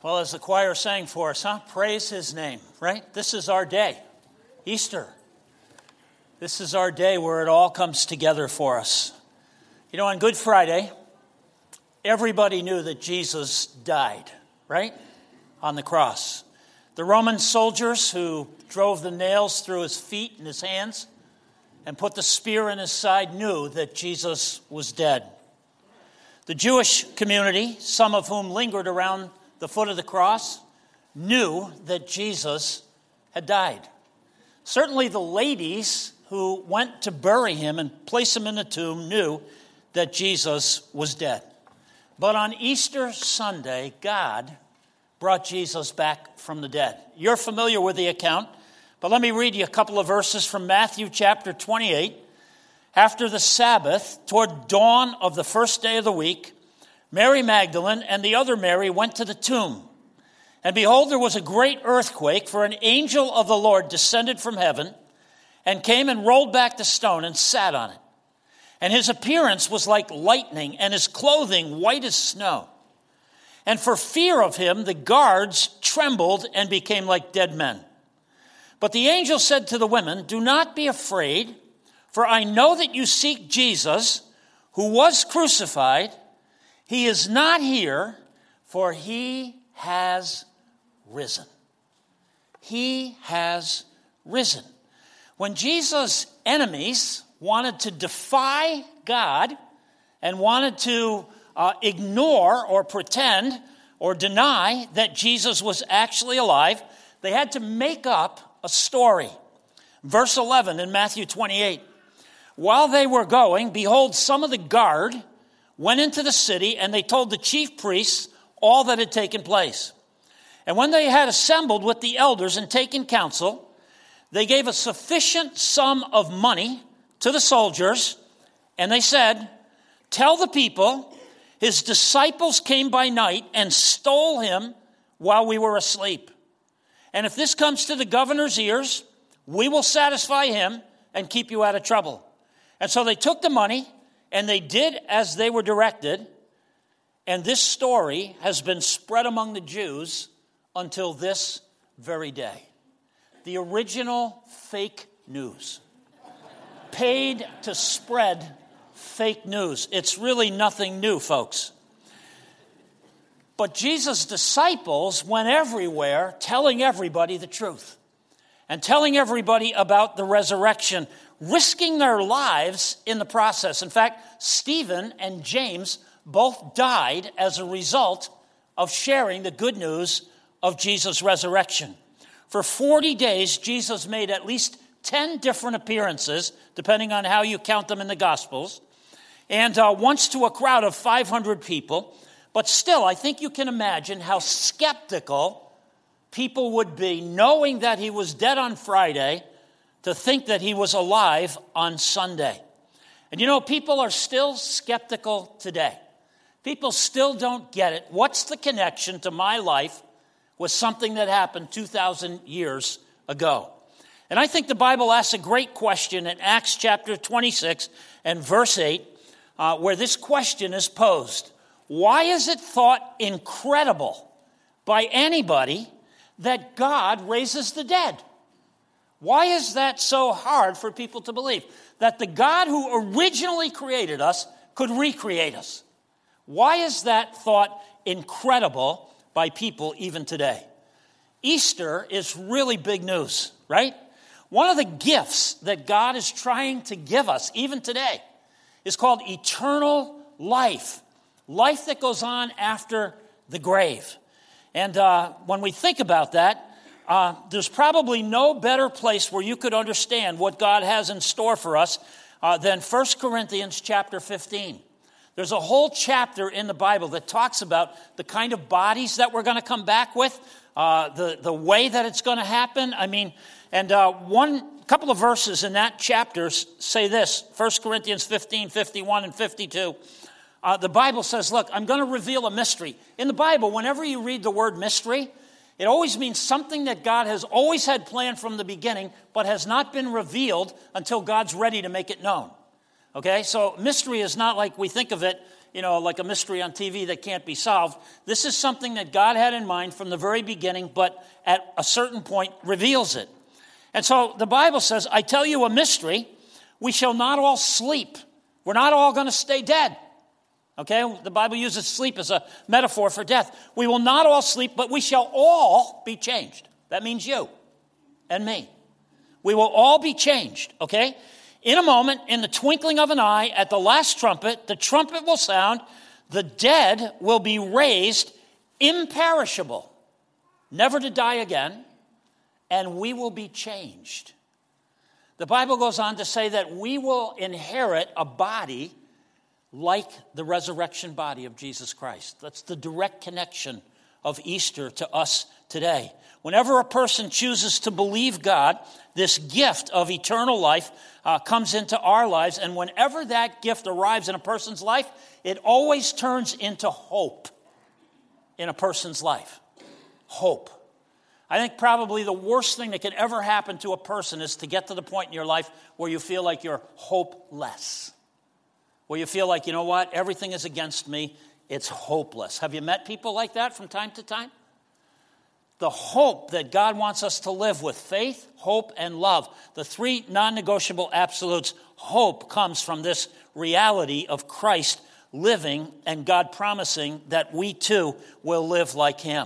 Well, as the choir sang for us, praise his name, right? This is our day, Easter. This is our day where it all comes together for us. You know, on Good Friday, everybody knew that Jesus died, right? On the cross. The Roman soldiers who drove the nails through his feet and his hands and put the spear in his side knew that Jesus was dead. The Jewish community, some of whom lingered around the foot of the cross, knew that Jesus had died. Certainly the ladies who went to bury him and place him in the tomb knew that Jesus was dead. But on Easter Sunday, God brought Jesus back from the dead. You're familiar with the account, but let me read you a couple of verses from Matthew chapter 28. After the Sabbath, toward dawn of the first day of the week, Mary Magdalene and the other Mary went to the tomb. And behold, there was a great earthquake, for an angel of the Lord descended from heaven and came and rolled back the stone and sat on it. And his appearance was like lightning, and his clothing white as snow. And for fear of him, the guards trembled and became like dead men. But the angel said to the women, "Do not be afraid, for I know that you seek Jesus, who was crucified. He is not here, for he has risen." He has risen. When Jesus' enemies wanted to defy God and wanted to ignore or pretend or deny that Jesus was actually alive, they had to make up a story. Verse 11 in Matthew 28. While they were going, behold, some of the guard went into the city, and they told the chief priests all that had taken place. And when they had assembled with the elders and taken counsel, they gave a sufficient sum of money to the soldiers, and they said, "Tell the people, his disciples came by night and stole him while we were asleep. And if this comes to the governor's ears, we will satisfy him and keep you out of trouble." And so they took the money, and they did as they were directed. And this story has been spread among the Jews until this very day. The original fake news. Paid to spread fake news. It's really nothing new, folks. But Jesus' disciples went everywhere telling everybody the truth and telling everybody about the resurrection, risking their lives in the process. In fact, Stephen and James both died as a result of sharing the good news of Jesus' resurrection. For 40 days, Jesus made at least 10 different appearances, depending on how you count them in the Gospels, and once to a crowd of 500 people. But still, I think you can imagine how skeptical people would be, knowing that he was dead on Friday, to think that he was alive on Sunday. And you know, people are still skeptical today. People still don't get it. What's the connection to my life with something that happened 2,000 years ago? And I think the Bible asks a great question in Acts chapter 26 and verse 8, where this question is posed. Why is it thought incredible by anybody that God raises the dead? Why is that so hard for people to believe? That the God who originally created us could recreate us. Why is that thought incredible by people even today? Easter is really big news, right? One of the gifts that God is trying to give us even today is called eternal life. Life that goes on after the grave. And when we think about that, there's probably no better place where you could understand what God has in store for us than 1 Corinthians chapter 15. There's a whole chapter in the Bible that talks about the kind of bodies that we're going to come back with, the way that it's going to happen. I mean, and one couple of verses in that chapter say this, 1 Corinthians 15, 51 and 52. The Bible says, look, I'm going to reveal a mystery. In the Bible, whenever you read the word mystery, it always means something that God has always had planned from the beginning, but has not been revealed until God's ready to make it known. Okay, so mystery is not like we think of it like a mystery on TV that can't be solved. This is something that God had in mind from the very beginning, but at a certain point reveals it. And so the Bible says, I tell you a mystery, we shall not all sleep. We're not all going to stay dead. Okay, the Bible uses sleep as a metaphor for death. We will not all sleep, but we shall all be changed. That means you and me. We will all be changed, okay? In a moment, in the twinkling of an eye, at the last trumpet, the trumpet will sound, the dead will be raised imperishable, never to die again, and we will be changed. The Bible goes on to say that we will inherit a body like the resurrection body of Jesus Christ. That's the direct connection of Easter to us today. Whenever a person chooses to believe God, this gift of eternal life comes into our lives, and whenever that gift arrives in a person's life, it always turns into hope in a person's life. Hope. I think probably the worst thing that can ever happen to a person is to get to the point in your life where you feel like you're hopeless. Where you feel like, you know what, everything is against me, it's hopeless. Have you met people like that from time to time? The hope that God wants us to live with, faith, hope, and love, the three non-negotiable absolutes, hope comes from this reality of Christ living and God promising that we too will live like him.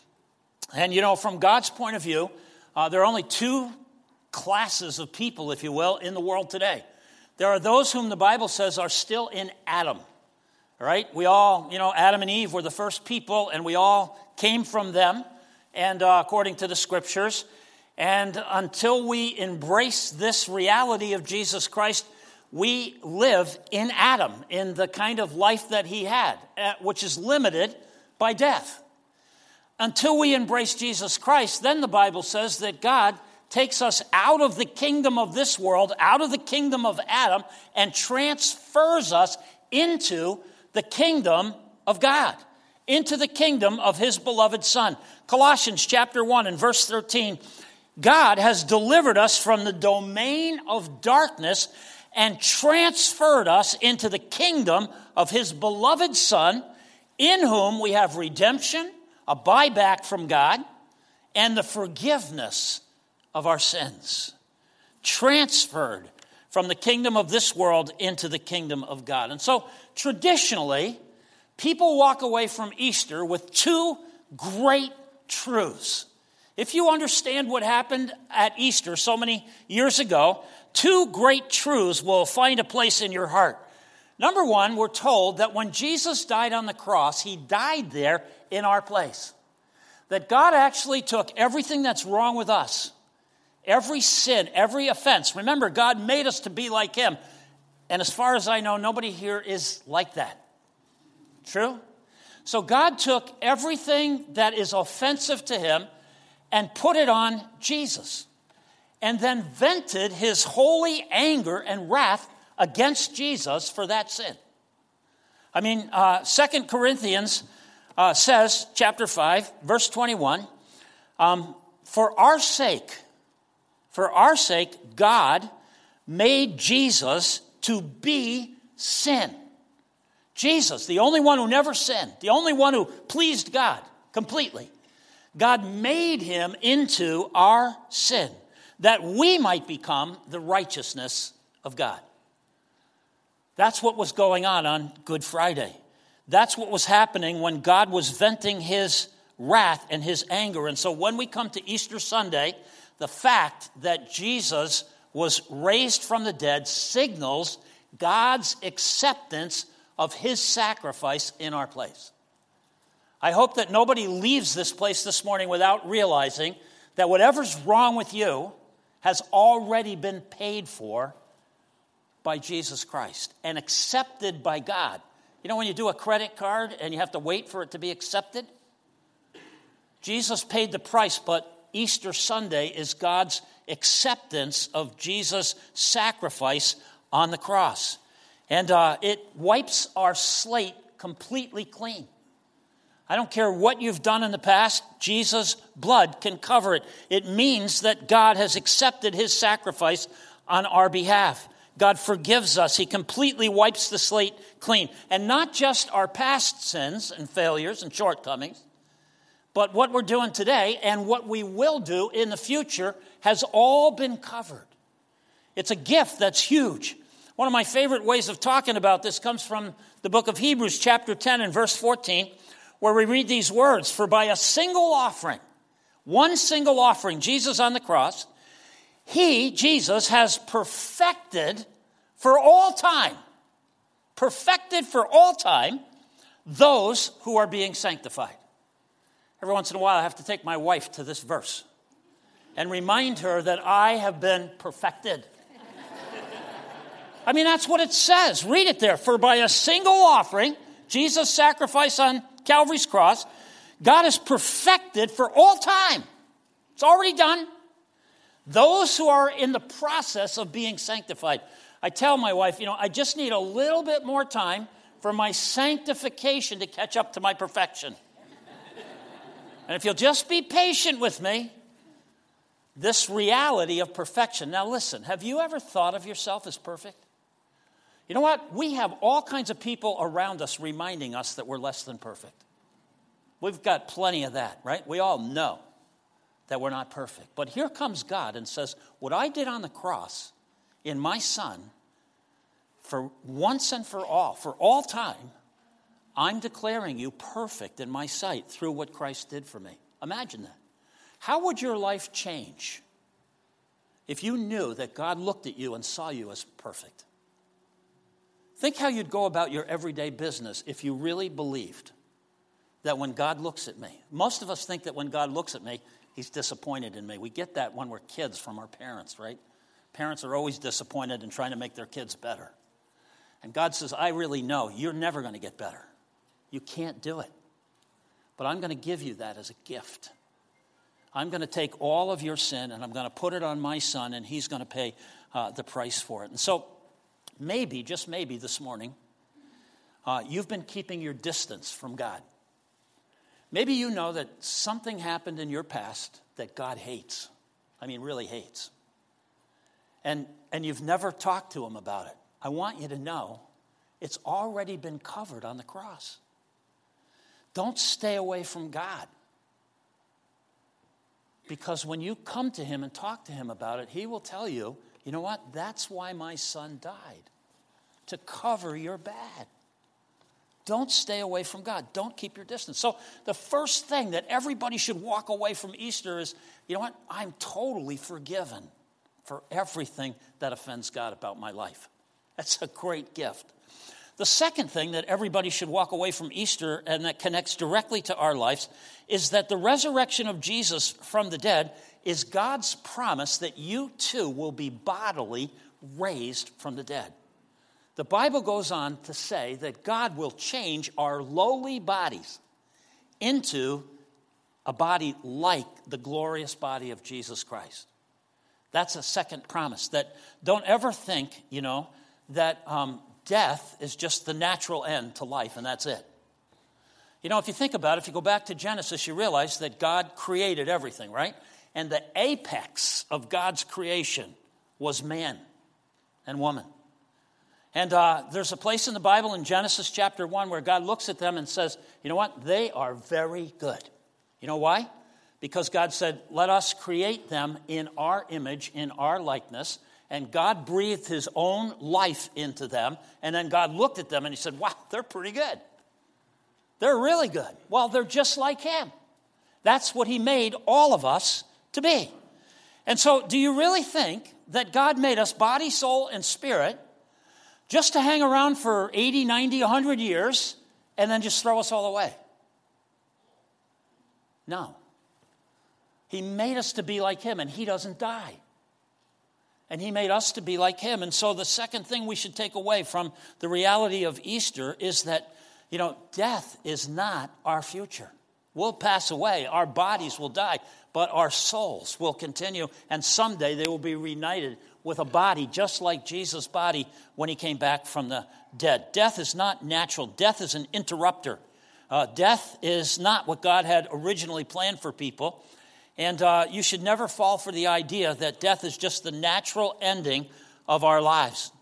And from God's point of view, there are only two classes of people, if you will, in the world today. There are those whom the Bible says are still in Adam, right? We all, Adam and Eve were the first people, and we all came from them, and according to the Scriptures. And until we embrace this reality of Jesus Christ, we live in Adam, in the kind of life that he had, which is limited by death. Until we embrace Jesus Christ, then the Bible says that God takes us out of the kingdom of this world, out of the kingdom of Adam, and transfers us into the kingdom of God, into the kingdom of his beloved Son. Colossians chapter 1 and verse 13, God has delivered us from the domain of darkness and transferred us into the kingdom of his beloved Son, in whom we have redemption, a buyback from God, and the forgiveness of our sins, transferred from the kingdom of this world into the kingdom of God. And so traditionally, people walk away from Easter with two great truths. If you understand what happened at Easter so many years ago, two great truths will find a place in your heart. Number one, we're told that when Jesus died on the cross, he died there in our place. That God actually took everything that's wrong with us, every sin, every offense. Remember, God made us to be like him. And as far as I know, nobody here is like that. True? So God took everything that is offensive to him and put it on Jesus. And then vented his holy anger and wrath against Jesus for that sin. 2 Corinthians says, chapter 5, verse 21, For our sake, God made Jesus to be sin. Jesus, the only one who never sinned, the only one who pleased God completely. God made him into our sin, that we might become the righteousness of God. That's what was going on Good Friday. That's what was happening when God was venting his wrath and his anger. And so when we come to Easter Sunday, the fact that Jesus was raised from the dead signals God's acceptance of his sacrifice in our place. I hope that nobody leaves this place this morning without realizing that whatever's wrong with you has already been paid for by Jesus Christ and accepted by God. You know when you do a credit card and you have to wait for it to be accepted? Jesus paid the price, but Easter Sunday is God's acceptance of Jesus' sacrifice on the cross. And it wipes our slate completely clean. I don't care what you've done in the past, Jesus' blood can cover it. It means that God has accepted his sacrifice on our behalf. God forgives us. He completely wipes the slate clean. And not just our past sins and failures and shortcomings, but what we're doing today and what we will do in the future has all been covered. It's a gift that's huge. One of my favorite ways of talking about this comes from the book of Hebrews, chapter 10 and verse 14, where we read these words, "For by a single offering, one single offering, Jesus on the cross, he, Jesus, has perfected for all time, those who are being sanctified." Every once in a while, I have to take my wife to this verse and remind her that I have been perfected. I mean, that's what it says. Read it there. For by a single offering, Jesus' sacrifice on Calvary's cross, God is perfected for all time. It's already done. Those who are in the process of being sanctified. I tell my wife, I just need a little bit more time for my sanctification to catch up to my perfection. And if you'll just be patient with me, this reality of perfection. Now listen, have you ever thought of yourself as perfect? You know what? We have all kinds of people around us reminding us that we're less than perfect. We've got plenty of that, right? We all know that we're not perfect. But here comes God and says, what I did on the cross in my Son, for once and for all time, I'm declaring you perfect in my sight through what Christ did for me. Imagine that. How would your life change if you knew that God looked at you and saw you as perfect? Think how you'd go about your everyday business if you really believed that when God looks at me, most of us think that when God looks at me, he's disappointed in me. We get that when we're kids from our parents, right? Parents are always disappointed in trying to make their kids better. And God says, I really know you're never going to get better. You can't do it. But I'm going to give you that as a gift. I'm going to take all of your sin and I'm going to put it on my Son, and he's going to pay the price for it. And so maybe, just maybe this morning, you've been keeping your distance from God. Maybe you know that something happened in your past that God hates. I mean, really hates. And you've never talked to him about it. I want you to know it's already been covered on the cross. Don't stay away from God. Because when you come to him and talk to him about it, he will tell you, you know what? That's why my Son died. To cover your bad. Don't stay away from God. Don't keep your distance. So the first thing that everybody should walk away from Easter is, you know what? I'm totally forgiven for everything that offends God about my life. That's a great gift. The second thing that everybody should walk away from Easter, and that connects directly to our lives, is that the resurrection of Jesus from the dead is God's promise that you too will be bodily raised from the dead. The Bible goes on to say that God will change our lowly bodies into a body like the glorious body of Jesus Christ. That's a second promise. That don't ever think, that death is just the natural end to life, and that's it. If you think about it, if you go back to Genesis, you realize that God created everything, right? And the apex of God's creation was man and woman. And there's a place in the Bible in Genesis chapter 1 where God looks at them and says, you know what? They are very good. You know why? Because God said, let us create them in our image, in our likeness. And God breathed his own life into them. And then God looked at them and he said, wow, they're pretty good. They're really good. Well, they're just like him. That's what he made all of us to be. And so do you really think that God made us body, soul, and spirit just to hang around for 80, 90, 100 years and then just throw us all away? No. He made us to be like him, and he doesn't die. And he made us to be like him. And so the second thing we should take away from the reality of Easter is that, death is not our future. We'll pass away. Our bodies will die, but our souls will continue. And someday they will be reunited with a body just like Jesus' body when he came back from the dead. Death is not natural. Death is an interrupter. Death is not what God had originally planned for people. And you should never fall for the idea that death is just the natural ending of our lives.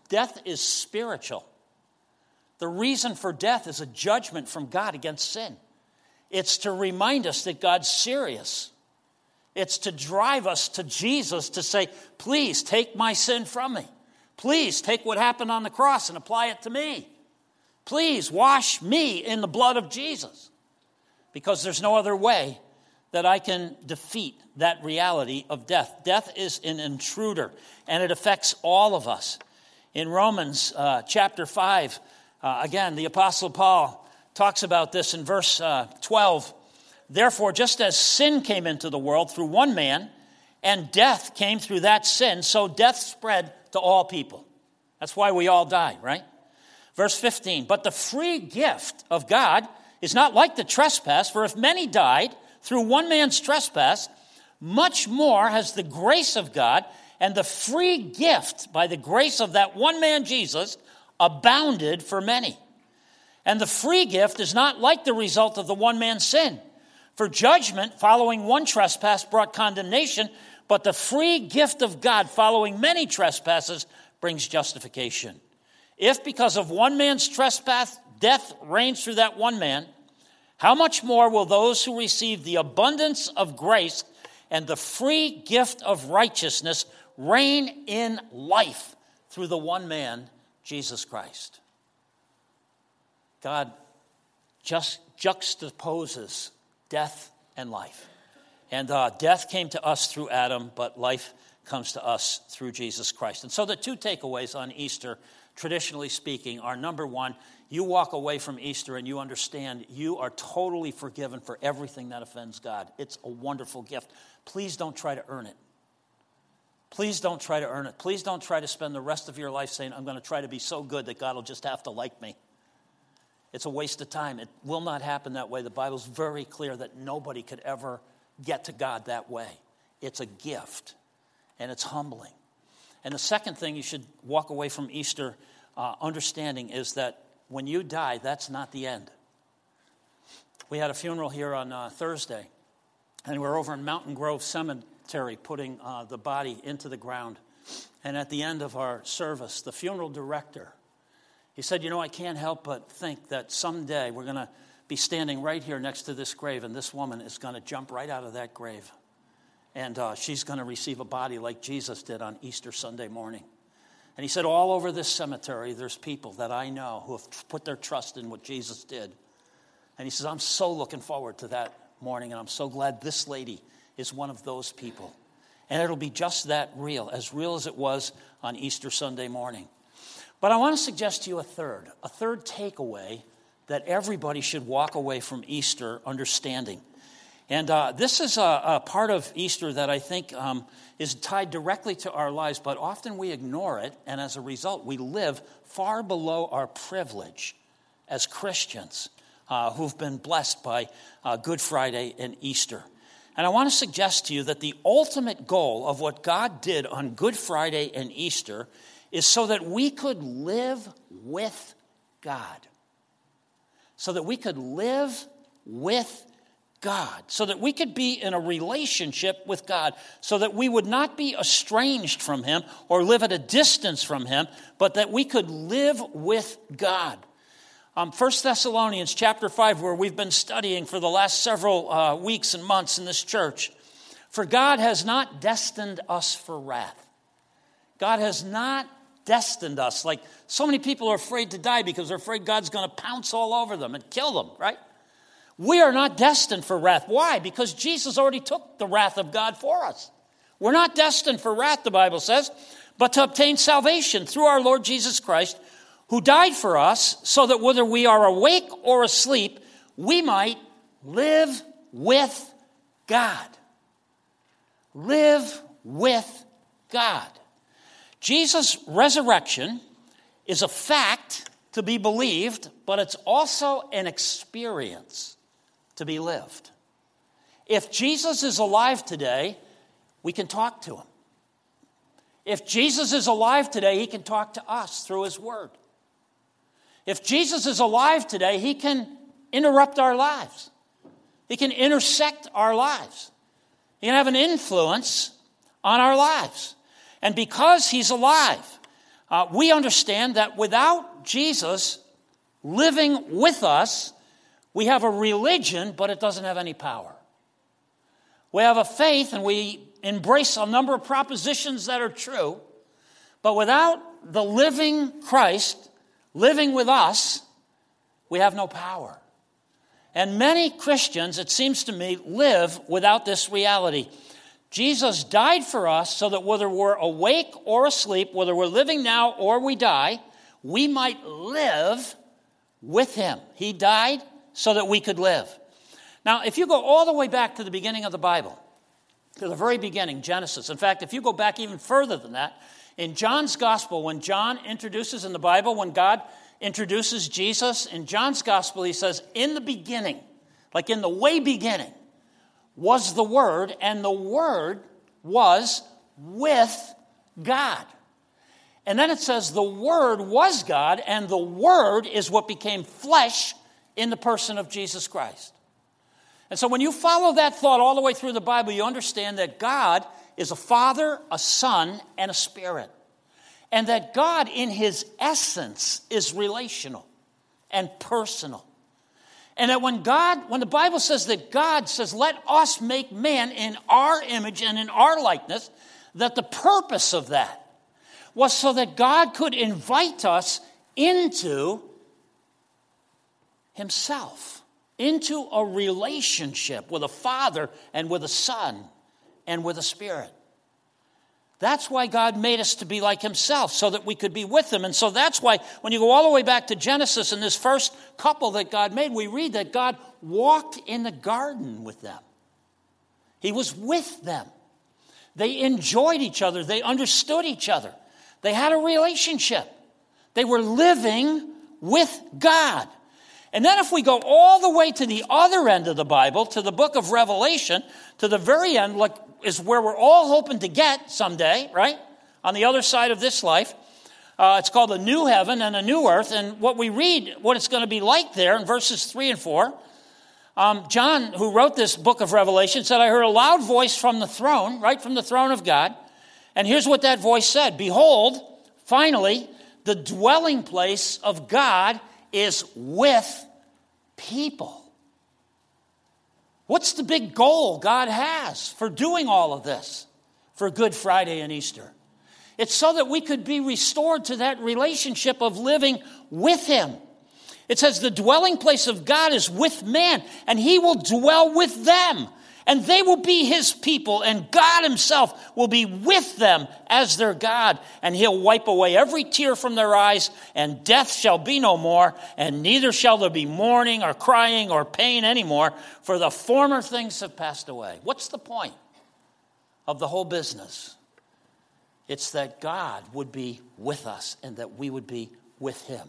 Death is spiritual. The reason for death is a judgment from God against sin. It's to remind us that God's serious. It's to drive us to Jesus to say, please take my sin from me. Please take what happened on the cross and apply it to me. Please wash me in the blood of Jesus. Because there's no other way that I can defeat that reality of death. Death is an intruder, and it affects all of us. In Romans chapter 5, again, the Apostle Paul talks about this in verse 12. Therefore, just as sin came into the world through one man, and death came through that sin, so death spread to all people. That's why we all die, right? Verse 15, but the free gift of God is not like the trespass, for if many died through one man's trespass, much more has the grace of God and the free gift by the grace of that one man Jesus abounded for many. And the free gift is not like the result of the one man's sin. For judgment following one trespass brought condemnation, but the free gift of God following many trespasses brings justification. If because of one man's trespass death reigns through that one man, how much more will those who receive the abundance of grace and the free gift of righteousness reign in life through the one man, Jesus Christ? God just juxtaposes death and life. And death came to us through Adam, but life comes to us through Jesus Christ. And so the two takeaways on Easter, traditionally speaking, are number one, you walk away from Easter and you understand you are totally forgiven for everything that offends God. It's a wonderful gift. Please don't try to earn it. Please don't try to earn it. Please don't try to spend the rest of your life saying, I'm going to try to be so good that God will just have to like me. It's a waste of time. It will not happen that way. The Bible's very clear that nobody could ever get to God that way. It's a gift, and it's humbling. And the second thing you should walk away from Easter understanding is that when you die, that's not the end. We had a funeral here on Thursday, and we're over in Mountain Grove Cemetery putting the body into the ground. And at the end of our service, the funeral director, he said, I can't help but think that someday we're going to be standing right here next to this grave, and this woman is going to jump right out of that grave. And she's going to receive a body like Jesus did on Easter Sunday morning. And he said, all over this cemetery, there's people that I know who have put their trust in what Jesus did. And he says, I'm so looking forward to that morning, and I'm so glad this lady is one of those people. And it'll be just that real as it was on Easter Sunday morning. But I want to suggest to you a third takeaway that everybody should walk away from Easter understanding. And this is a part of Easter that I think is tied directly to our lives, but often we ignore it, and as a result, we live far below our privilege as Christians who've been blessed by Good Friday and Easter. And I want to suggest to you that the ultimate goal of what God did on Good Friday and Easter is so that we could live with God. So that we could live with God. So that we could be in a relationship with God. So that we would not be estranged from Him or live at a distance from Him, but that we could live with God. 1 Thessalonians chapter 5, where we've been studying for the last several weeks and months in this church. For God has not destined us for wrath. God has not destined us. Like so many people are afraid to die because they're afraid God's going to pounce all over them and kill them, right? We are not destined for wrath. Why? Because Jesus already took the wrath of God for us. We're not destined for wrath, the Bible says, but to obtain salvation through our Lord Jesus Christ, who died for us so that whether we are awake or asleep, we might live with God. Live with God. Jesus' resurrection is a fact to be believed, but it's also an experience to be lived. If Jesus is alive today, we can talk to Him. If Jesus is alive today, He can talk to us through His Word. If Jesus is alive today, He can interrupt our lives. He can intersect our lives. He can have an influence on our lives. And because He's alive, We understand that without Jesus living with us, we have a religion, but it doesn't have any power. We have a faith, and we embrace a number of propositions that are true, but without the living Christ living with us, we have no power. And many Christians, it seems to me, live without this reality. Jesus died for us so that whether we're awake or asleep, whether we're living now or we die, we might live with him. He died so that we could live. Now, if you go all the way back to the beginning of the Bible, to the very beginning, Genesis. In fact, if you go back even further than that, in John's Gospel, when John introduces in the Bible, when God introduces Jesus, in John's Gospel, he says, in the beginning, like in the way beginning, was the Word, and the Word was with God. And then it says the Word was God, and the Word is what became flesh in the person of Jesus Christ. And so when you follow that thought all the way through the Bible, you understand that God is a Father, a Son, and a Spirit. And that God in his essence is relational and personal. And that when the Bible says that God says, let us make man in our image and in our likeness, that the purpose of that was so that God could invite us into himself, into a relationship with a Father and with a Son and with a Spirit. That's why God made us to be like himself, so that we could be with him. And so that's why when you go all the way back to Genesis and this first couple that God made, we read that God walked in the garden with them. He was with them. They enjoyed each other. They understood each other. They had a relationship. They were living with God. And then if we go all the way to the other end of the Bible, to the book of Revelation, to the very end, like is where we're all hoping to get someday, right? On the other side of this life. It's called a new heaven and a new earth. And what we read, what it's going to be like there in verses 3 and 4, John, who wrote this book of Revelation, said, I heard a loud voice from the throne, right from the throne of God. And here's what that voice said. Behold, finally, the dwelling place of God is with people. What's the big goal God has for doing all of this for Good Friday and Easter? It's so that we could be restored to that relationship of living with him. It says the dwelling place of God is with man, and he will dwell with them. And they will be his people, and God himself will be with them as their God. And he'll wipe away every tear from their eyes, and death shall be no more, and neither shall there be mourning or crying or pain anymore, for the former things have passed away. What's the point of the whole business? It's that God would be with us and that we would be with him.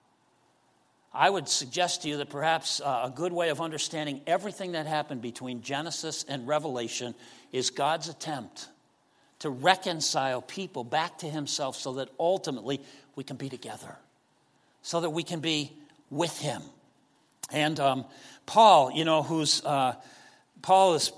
I would suggest to you that perhaps a good way of understanding everything that happened between Genesis and Revelation is God's attempt to reconcile people back to himself so that ultimately we can be together, so that we can be with him. And Paul, Paul is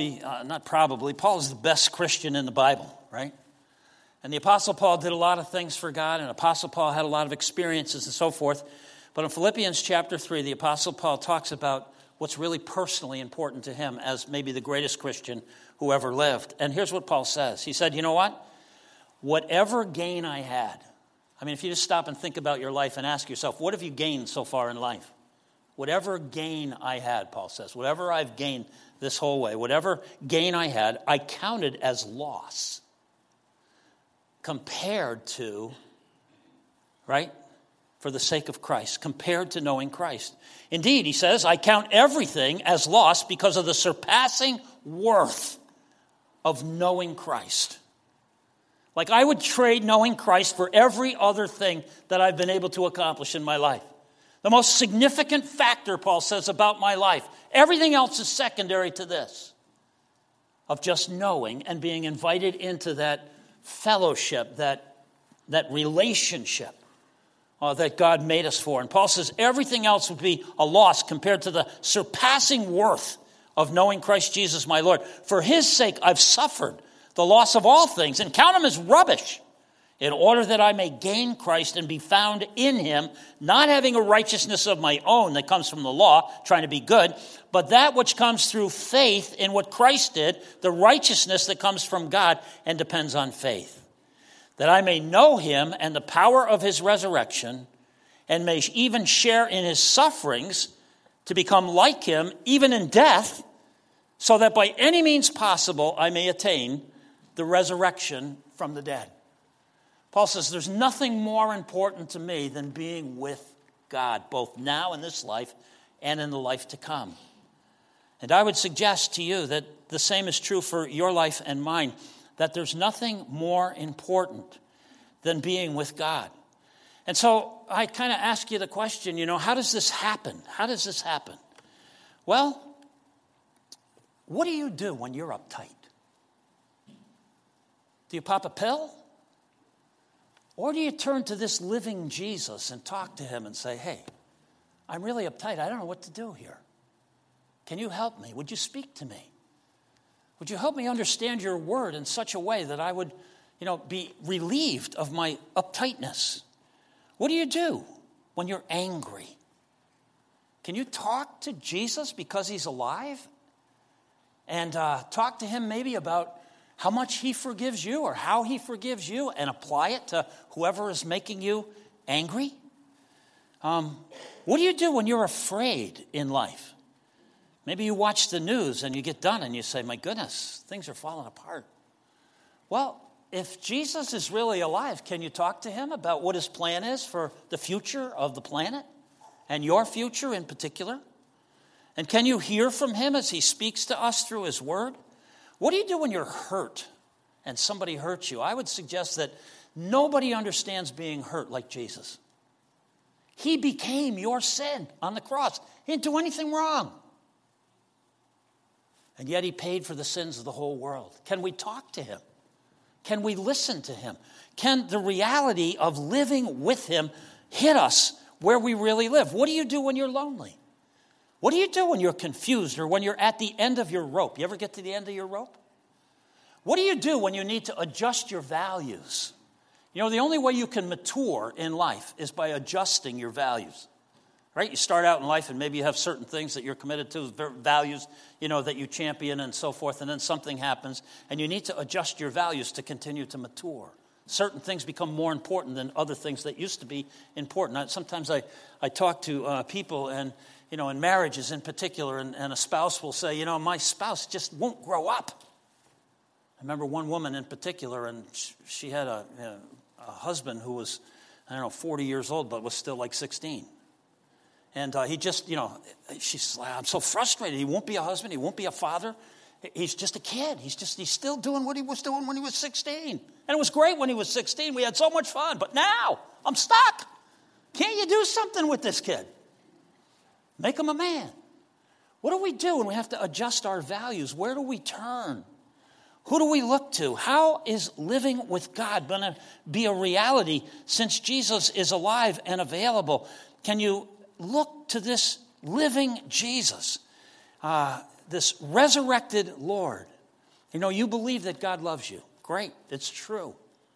Paul is the best Christian in the Bible, right? And the Apostle Paul did a lot of things for God, and Apostle Paul had a lot of experiences and so forth. But in Philippians chapter 3, the Apostle Paul talks about what's really personally important to him as maybe the greatest Christian who ever lived. And here's what Paul says. He said, you know what? Whatever gain I had, I mean, if you just stop and think about your life and ask yourself, what have you gained so far in life? Whatever gain I had, Paul says, whatever I've gained this whole way, whatever gain I had, I counted as loss compared to, right? For the sake of Christ, compared to knowing Christ. Indeed, he says, I count everything as lost because of the surpassing worth of knowing Christ. Like I would trade knowing Christ for every other thing that I've been able to accomplish in my life. The most significant factor, Paul says, about my life. Everything else is secondary to this. Of just knowing and being invited into that fellowship, that relationship. That God made us for. And Paul says everything else would be a loss compared to the surpassing worth of knowing Christ Jesus my Lord. For his sake I've suffered the loss of all things and count them as rubbish in order that I may gain Christ and be found in him, not having a righteousness of my own that comes from the law, trying to be good, but that which comes through faith in what Christ did, the righteousness that comes from God and depends on faith, that I may know him and the power of his resurrection, and may even share in his sufferings, to become like him, even in death, so that by any means possible I may attain the resurrection from the dead. Paul says, there's nothing more important to me than being with God, both now in this life and in the life to come. And I would suggest to you that the same is true for your life and mine, that there's nothing more important than being with God. And so I kind of ask you the question, how does this happen? How does this happen? Well, what do you do when you're uptight? Do you pop a pill? Or do you turn to this living Jesus and talk to him and say, hey, I'm really uptight. I don't know what to do here. Can you help me? Would you speak to me? Would you help me understand your word in such a way that I would, be relieved of my uptightness? What do you do when you're angry? Can you talk to Jesus because he's alive? And talk to him maybe about how much he forgives you or how he forgives you, and apply it to whoever is making you angry? What do you do when you're afraid in life? Maybe you watch the news and you get done and you say, my goodness, things are falling apart. Well, if Jesus is really alive, can you talk to him about what his plan is for the future of the planet and your future in particular? And can you hear from him as he speaks to us through his word? What do you do when you're hurt and somebody hurts you? I would suggest that nobody understands being hurt like Jesus. He became your sin on the cross. He didn't do anything wrong. And yet he paid for the sins of the whole world. Can we talk to him? Can we listen to him? Can the reality of living with him hit us where we really live? What do you do when you're lonely? What do you do when you're confused or when you're at the end of your rope? You ever get to the end of your rope? What do you do when you need to adjust your values? The only way you can mature in life is by adjusting your values. Right? You start out in life and maybe you have certain things that you're committed to, values, that you champion and so forth, and then something happens and you need to adjust your values to continue to mature. Certain things become more important than other things that used to be important. Sometimes I talk to people and, in marriages in particular, and a spouse will say, my spouse just won't grow up. I remember one woman in particular, and she had a husband who was, 40 years old, but was still like 16. And he just, she's like, I'm so frustrated. He won't be a husband. He won't be a father. He's just a kid. He's still doing what he was doing when he was 16. And it was great when he was 16. We had so much fun. But now I'm stuck. Can't you do something with this kid? Make him a man. What do we do when we have to adjust our values? Where do we turn? Who do we look to? How is living with God going to be a reality since Jesus is alive and available? Can you look to this living Jesus, this resurrected Lord? You believe that God loves you. Great, it's true.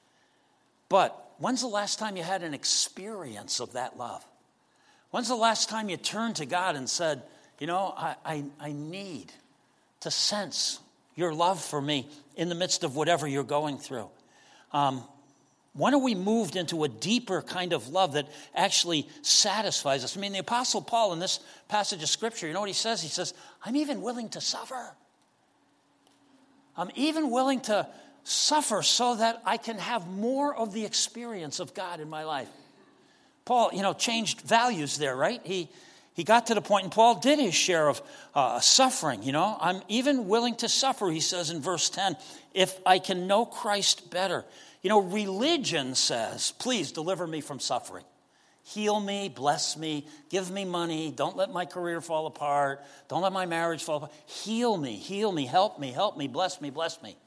But when's the last time you had an experience of that love? When's the last time you turned to God and said, I need to sense your love for me in the midst of whatever you're going through? When are we moved into a deeper kind of love that actually satisfies us? The Apostle Paul in this passage of Scripture, you know what he says? He says, I'm even willing to suffer. I'm even willing to suffer so that I can have more of the experience of God in my life. Paul, changed values there, right? He got to the point, and Paul did his share of suffering, I'm even willing to suffer, he says in verse 10, if I can know Christ better. Religion says, please deliver me from suffering. Heal me, bless me, give me money, don't let my career fall apart, don't let my marriage fall apart. Heal me, help me, bless me, bless me.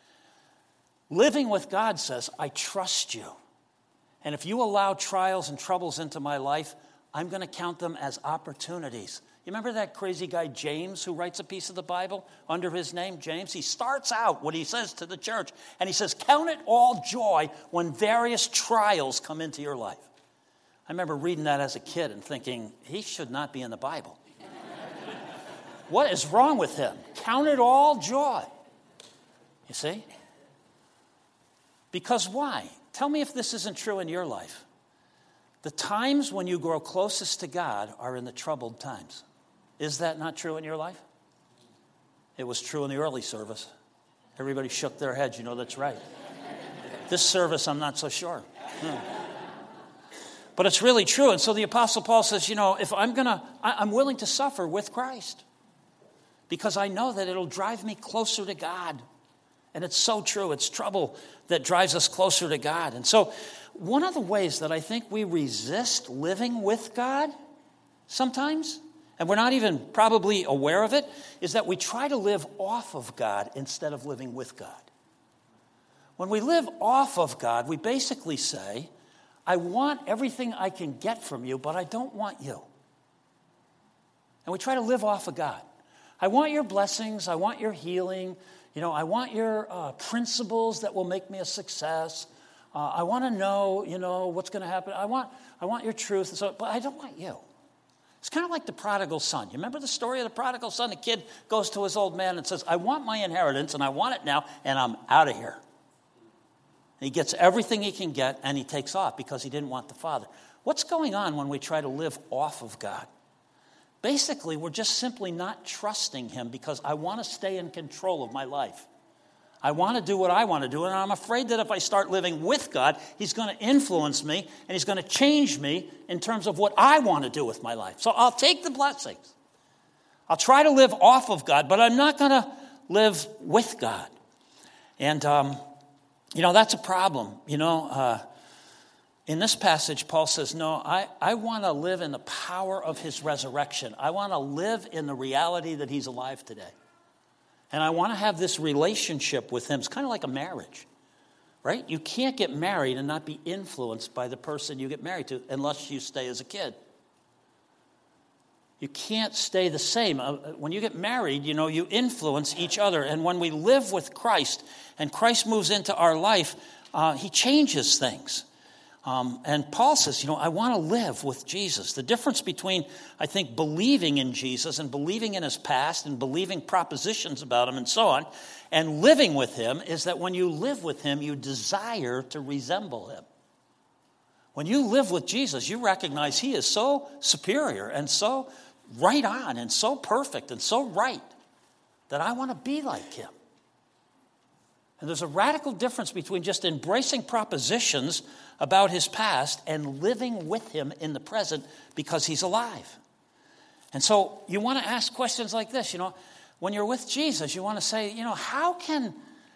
Living with God says, I trust you. And if you allow trials and troubles into my life, I'm going to count them as opportunities. You remember that crazy guy James who writes a piece of the Bible under his name, James? He starts out what he says to the church, and he says, count it all joy when various trials come into your life. I remember reading that as a kid and thinking, he should not be in the Bible. What is wrong with him? Count it all joy. You see? Because why? Tell me if this isn't true in your life. The times when you grow closest to God are in the troubled times. Is that not true in your life? It was true in the early service. Everybody shook their heads. You know that's right. This service, I'm not so sure. But it's really true. And so the Apostle Paul says, if I'm willing to suffer with Christ because I know that it'll drive me closer to God. And it's so true. It's trouble that drives us closer to God. And so one of the ways that I think we resist living with God sometimes, and we're not even probably aware of it, is that we try to live off of God instead of living with God. When we live off of God, we basically say, I want everything I can get from you, but I don't want you. And we try to live off of God. I want your blessings. I want your healing. I want your principles that will make me a success. I want to know, what's going to happen. I want your truth. But I don't want you. It's kind of like the prodigal son. You remember the story of the prodigal son? The kid goes to his old man and says, I want my inheritance, and I want it now, and I'm out of here. And he gets everything he can get, and he takes off because he didn't want the father. What's going on when we try to live off of God? Basically, we're just simply not trusting him because I want to stay in control of my life. I want to do what I want to do, and I'm afraid that if I start living with God, he's going to influence me, and he's going to change me in terms of what I want to do with my life. So I'll take the blessings. I'll try to live off of God, but I'm not going to live with God. And, that's a problem. In this passage, Paul says, no, I want to live in the power of his resurrection. I want to live in the reality that he's alive today. And I want to have this relationship with him. It's kind of like a marriage, right? You can't get married and not be influenced by the person you get married to unless you stay as a kid. You can't stay the same. When you get married, you influence each other. And when we live with Christ and Christ moves into our life, he changes things. And Paul says, I want to live with Jesus. The difference between, I think, believing in Jesus and believing in his past and believing propositions about him and so on, and living with him is that when you live with him, you desire to resemble him. When you live with Jesus, you recognize he is so superior and so right on and so perfect and so right that I want to be like him. And there's a radical difference between just embracing propositions about his past and living with him in the present because he's alive. And so you want to ask questions like this, when you're with Jesus, you want to say, how can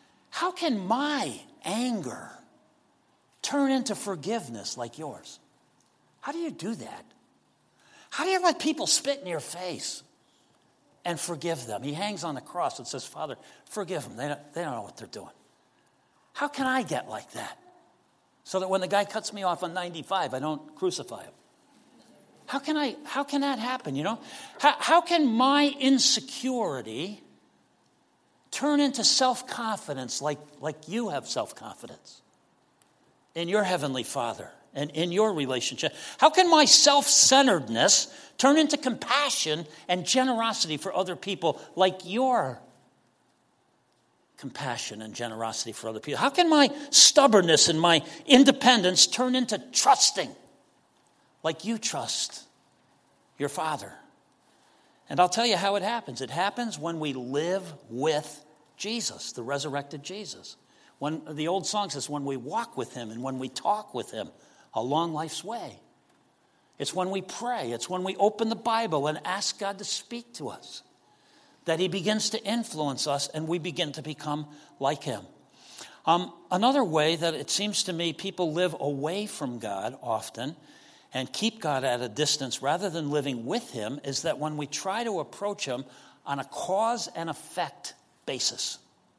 my anger turn into forgiveness like yours? How do you do that? How do you let people spit in your face and forgive them? He hangs on the cross and says, Father, forgive them. They don't know what they're doing. How can I get like that? So that when the guy cuts me off on 95, I don't crucify him. How can that happen, How can my insecurity turn into self-confidence like you have self-confidence in your Heavenly Father and in your relationship? How can my self-centeredness turn into compassion and generosity for other people like your compassion and generosity for other people? How can my stubbornness and my independence turn into trusting like you trust your Father? And I'll tell you how it happens. It happens when we live with Jesus, the resurrected Jesus. When the old song says, when we walk with him and when we talk with him along life's way. It's when we pray. It's when we open the Bible and ask God to speak to us that he begins to influence us and we begin to become like him. Another way that it seems to me people live away from God often and keep God at a distance rather than living with him is that when we try to approach him on a cause and effect basis.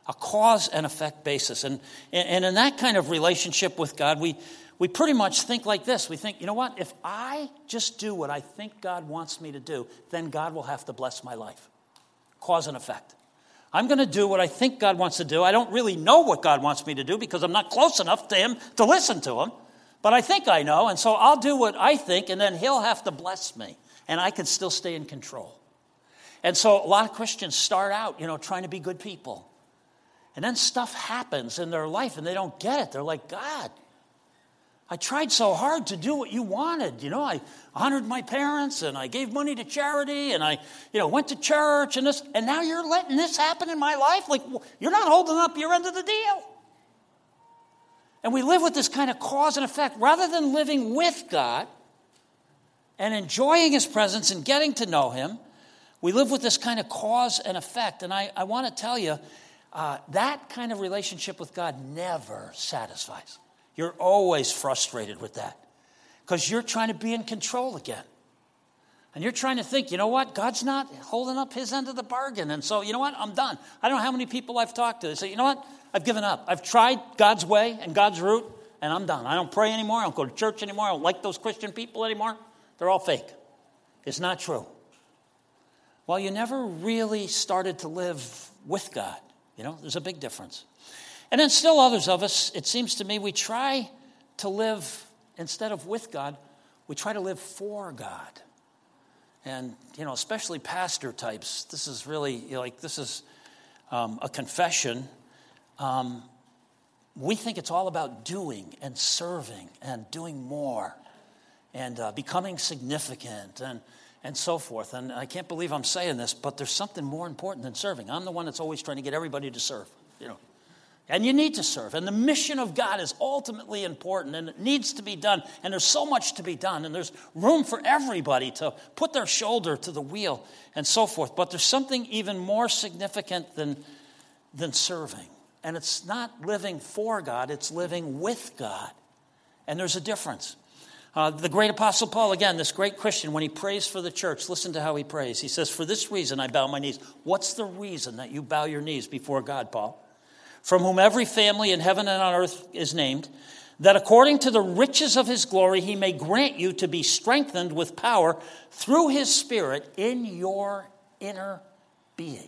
A cause and effect basis. And in that kind of relationship with God, we pretty much think like this. We think, you know what? If I just do what I think God wants me to do, then God will have to bless my life. Cause and effect. I'm going to do what I think God wants to do. I don't really know what God wants me to do because I'm not close enough to him to listen to him. But I think I know, and so I'll do what I think, and then he'll have to bless me. And I can still stay in control. And so a lot of Christians start out, trying to be good people. And then stuff happens in their life, and they don't get it. They're like, God, I tried so hard to do what you wanted. I honored my parents, and I gave money to charity, and I, went to church, and this, and now you're letting this happen in my life? Like, you're not holding up your end of the deal. And we live with this kind of cause and effect. Rather than living with God and enjoying his presence and getting to know him, we live with this kind of cause and effect. And I want to tell you, that kind of relationship with God never satisfies. You're always frustrated with that because you're trying to be in control again. And you're trying to think, you know what? God's not holding up his end of the bargain. And so, you know what? I'm done. I don't know how many people I've talked to. They say, you know what? I've given up. I've tried God's way and God's route, and I'm done. I don't pray anymore. I don't go to church anymore. I don't like those Christian people anymore. They're all fake. It's not true. Well, you never really started to live with God. There's a big difference. And then still others of us, it seems to me, we try to live, instead of with God, we try to live for God. And, especially pastor types, this is really, this is a confession. We think it's all about doing and serving and doing more and becoming significant and so forth. And I can't believe I'm saying this, but there's something more important than serving. I'm the one that's always trying to get everybody to serve, And you need to serve. And the mission of God is ultimately important, and it needs to be done. And there's so much to be done, and there's room for everybody to put their shoulder to the wheel and so forth. But there's something even more significant than serving. And it's not living for God, it's living with God. And there's a difference. The great Apostle Paul, again, this great Christian, when he prays for the church, listen to how he prays. He says, for this reason I bow my knees. What's the reason that you bow your knees before God, Paul? From whom every family in heaven and on earth is named, that according to the riches of his glory he may grant you to be strengthened with power through his Spirit in your inner being.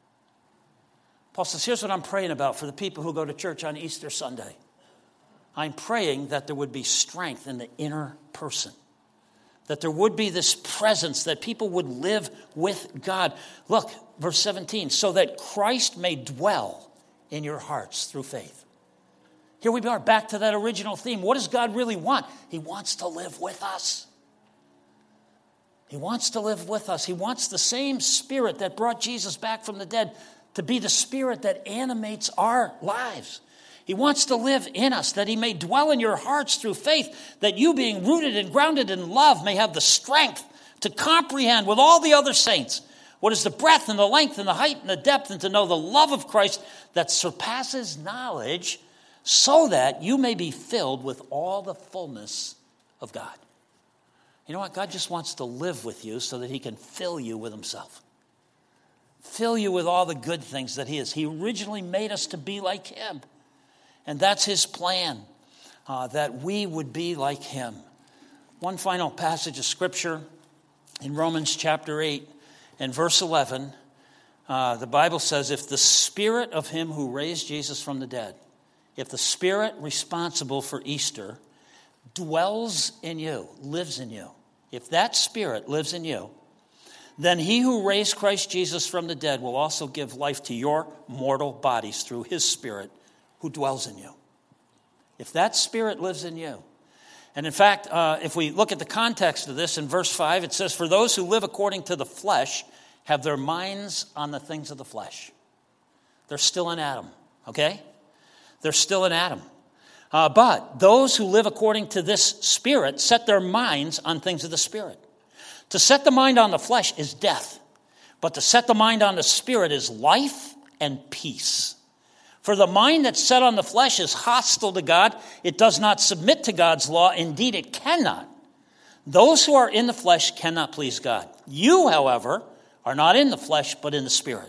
Paul says, here's what I'm praying about for the people who go to church on Easter Sunday. I'm praying that there would be strength in the inner person. That there would be this presence, that people would live with God. Look, verse 17, so that Christ may dwell in your hearts through faith. Here we are, back to that original theme. What does God really want? He wants to live with us. He wants to live with us. He wants the same Spirit that brought Jesus back from the dead to be the Spirit that animates our lives. He wants to live in us, that he may dwell in your hearts through faith, that you, being rooted and grounded in love, may have the strength to comprehend with all the other saints what is the breadth and the length and the height and the depth, and to know the love of Christ that surpasses knowledge, so that you may be filled with all the fullness of God. You know what? God just wants to live with you so that he can fill you with himself. Fill you with all the good things that he is. He originally made us to be like him. And that's his plan, that we would be like him. One final passage of Scripture in Romans chapter 8 and verse 11. The Bible says, if the Spirit of him who raised Jesus from the dead, if the Spirit responsible for Easter dwells in you, lives in you, if that Spirit lives in you, then he who raised Christ Jesus from the dead will also give life to your mortal bodies through his Spirit who dwells in you. If that Spirit lives in you. And in fact, if we look at the context of this in verse 5, it says, for those who live according to the flesh have their minds on the things of the flesh. They're still in Adam, okay? They're still in Adam. But those who live according to this Spirit set their minds on things of the Spirit. To set the mind on the flesh is death, but to set the mind on the Spirit is life and peace. For the mind that's set on the flesh is hostile to God. It does not submit to God's law. Indeed, it cannot. Those who are in the flesh cannot please God. You, however, are not in the flesh, but in the Spirit.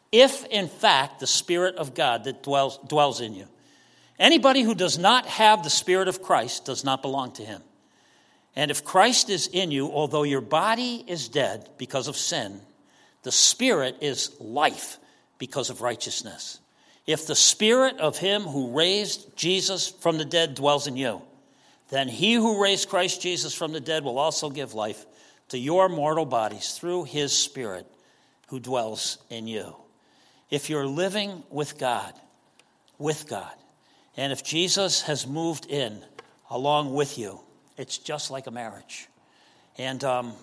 if in fact the Spirit of God that dwells in you. Anybody who does not have the Spirit of Christ does not belong to him. And if Christ is in you, although your body is dead because of sin, the Spirit is life because of righteousness. If the Spirit of him who raised Jesus from the dead dwells in you, then he who raised Christ Jesus from the dead will also give life to your mortal bodies through his Spirit who dwells in you. If you're living with God, and if Jesus has moved in along with you, it's just like a marriage. And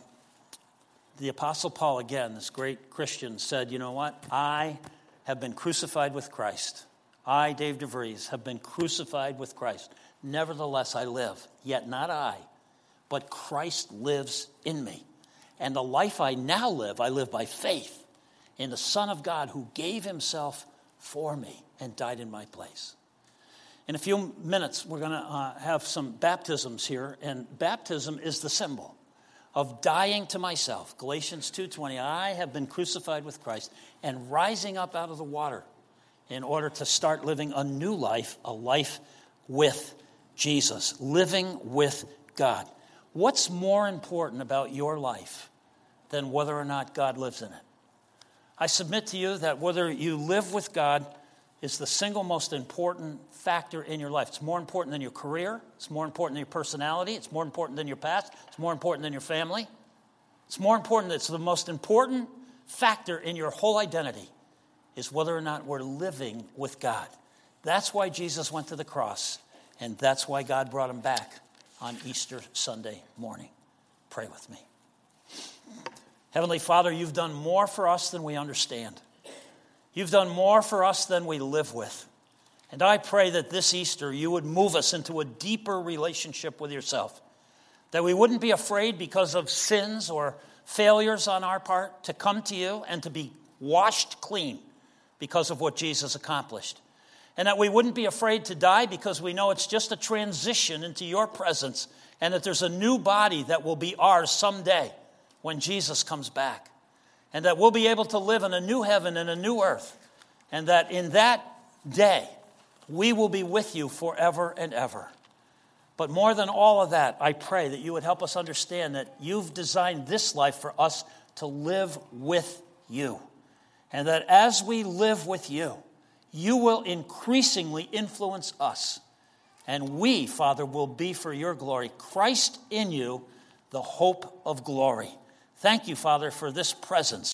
the Apostle Paul, again, this great Christian, said, you know what? I have been crucified with Christ. I, Dave DeVries, have been crucified with Christ. Nevertheless, I live, yet not I, but Christ lives in me. And the life I now live, I live by faith in the Son of God who gave himself for me and died in my place. In a few minutes, we're going to have some baptisms here, and baptism is the symbol of dying to myself. Galatians 2:20, I have been crucified with Christ and rising up out of the water in order to start living a new life, a life with Jesus, living with God. What's more important about your life than whether or not God lives in it? I submit to you that whether you live with God is the single most important factor in your life. It's more important than your career. It's more important than your personality. It's more important than your past. It's more important than your family. It's more important. It's the most important factor in your whole identity is whether or not we're living with God. That's why Jesus went to the cross, and that's why God brought him back on Easter Sunday morning. Pray with me. Heavenly Father, you've done more for us than we understand. You've done more for us than we live with. And I pray that this Easter you would move us into a deeper relationship with yourself. That we wouldn't be afraid because of sins or failures on our part to come to you and to be washed clean because of what Jesus accomplished. And that we wouldn't be afraid to die because we know it's just a transition into your presence and that there's a new body that will be ours someday when Jesus comes back. And that we'll be able to live in a new heaven and a new earth. And that in that day, we will be with you forever and ever. But more than all of that, I pray that you would help us understand that you've designed this life for us to live with you. And that as we live with you, you will increasingly influence us. And we, Father, will be for your glory. Christ in you, the hope of glory. Thank you, Father, for this presence.